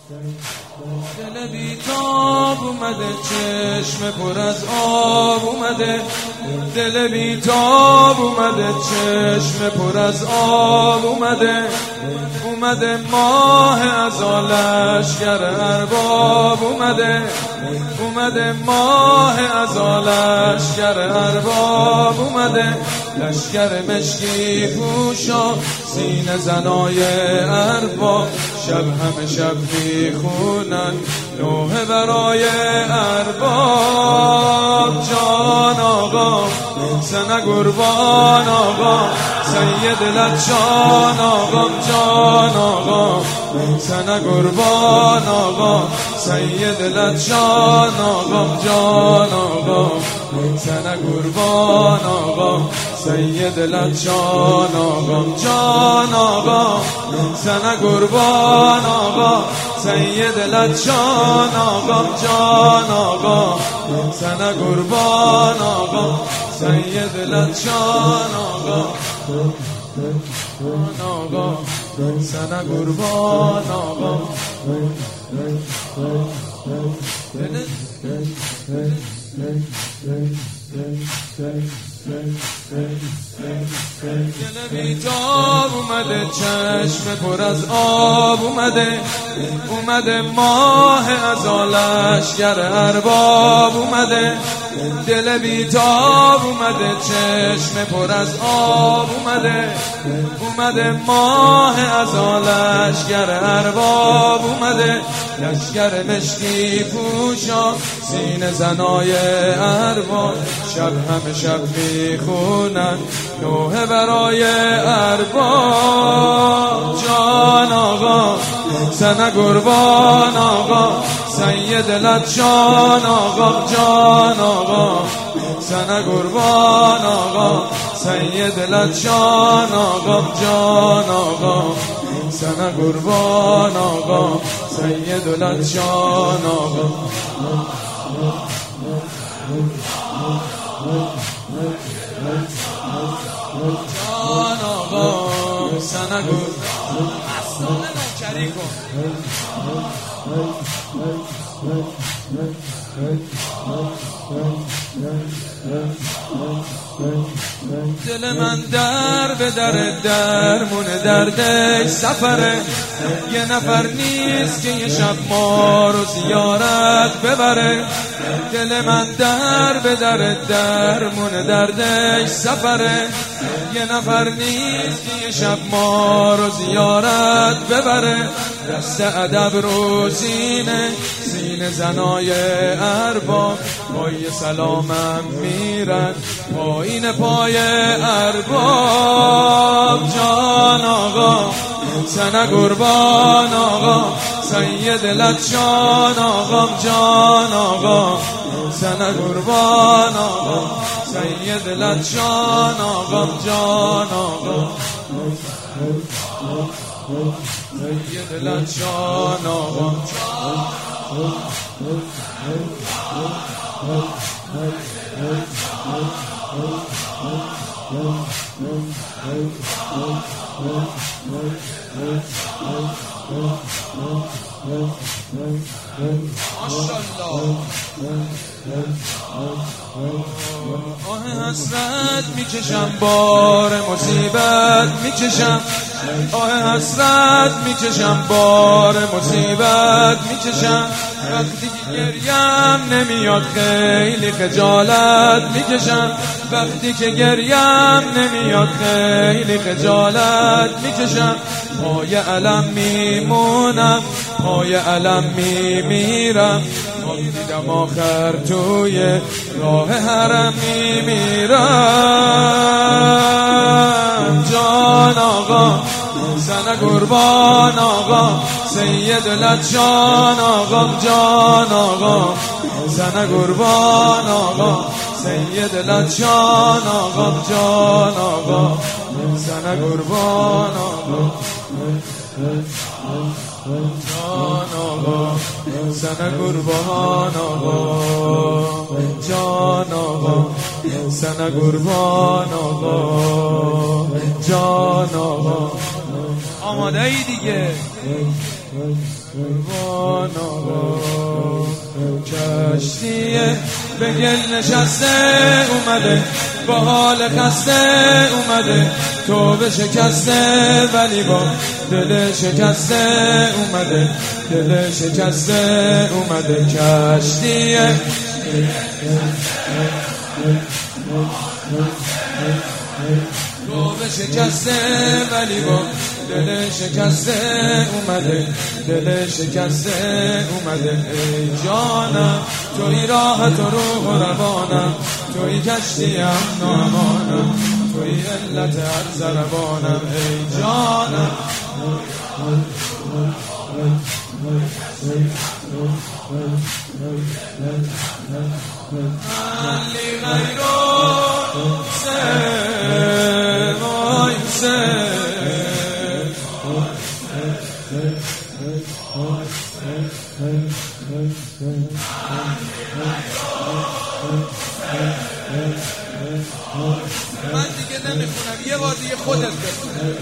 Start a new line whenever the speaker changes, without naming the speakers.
دل بیتاب اومده، چشم پر از آب اومده. دل بیتاب اومده، چشم پر از آب اومده. اومده ماه ازا لشکر ارباب اومده. اومده ماه ازا لشکر ارباب اومده. لشکر مشکی پوشا، سینه زنای ارباب. شب همه شب میخونن نوحه برای ارباب. جان آقا سنه قربان آقا، سید لچان آقا. جان آقا سنه قربان آقا، سید لچان آقا. جان آقا سنه قربان آقا، سید لچان آقا. جان آقا سنه قربان آقا، سید لچان آقا. جان آقا سنه قربان آقا، سید لچان آقا. آقا سنه قربان آقا. دل بیتاب اومده، چشم پر از آب اومده. اومده ماه ازا لشکر ارباب اومده. دل بیتاب اومده، چشم پر از آب اومده. اومده ماه ازا لشکر ارباب اومده. لشکر مشکی پوشا، سینه زنای ارباب. شب همه شب میخونن نوحه برای ارباب. جان آقا سنه قربان آقا، سید لچان آقا. جان آقا سنه قربان آقا، سید لچان آقا. جان آقا سنه قربان آقا، سید لچان آقا. جان آقا سنه قربان مسئول نوکری کن. دل من در به درمون دردش سفره. یه نفر نیست که یه شب ما رو زیارت ببره. دل من در به درمون دردش سفره. یه نفر نیست که یه شب ما رو زیارت ببره. دست ادب رو سینه زنای ارباب. پای سلامم میرن پایین پای ارباب. جان آقا سنه قربان آقا، سید لچان آقا. جان آقا سنه قربان آقا، سید لچان آقا. جان آقا سید لچان آقا. آه حسرت میکشم، بار مصیبت میکشم. آه حسرت میکشم، بار مصیبت میکشم. وقتی که گریم نمیاد خیلی خجالت میکشم. وقتی که گریم نمیاد خیلی خجالت میکشم. پای علم میمونم، پای علم میمیرم. دیدم آخر توی راه حرم میمیرم. جان آقا سنه قربان آقا، سید لچان آقا. جان آقا سنه قربان آقا، سید لچان آقا. جان آقا سنه قربان آقا. جان آقا سنه قربان آقا. جان آقا سنه قربان آقا. جان آقا آماده ای دیگه. قربان آقا کشتیه به گل نشسته اومده، با حال خسته اومده، توبه شکسته ولی با دل شکسته اومده، دل شکسته اومده. کشتیه توبه شکسته ولی با دل شکسته اومده، دل شکسته اومده. ای جانم توی راه تو روح و روانم، توی کشتیم نامانم، توی علت هر ضربانم. ای جانم علی غیرو سوای من دیگه نمیخونم، یه بار دیگه خودت بخون.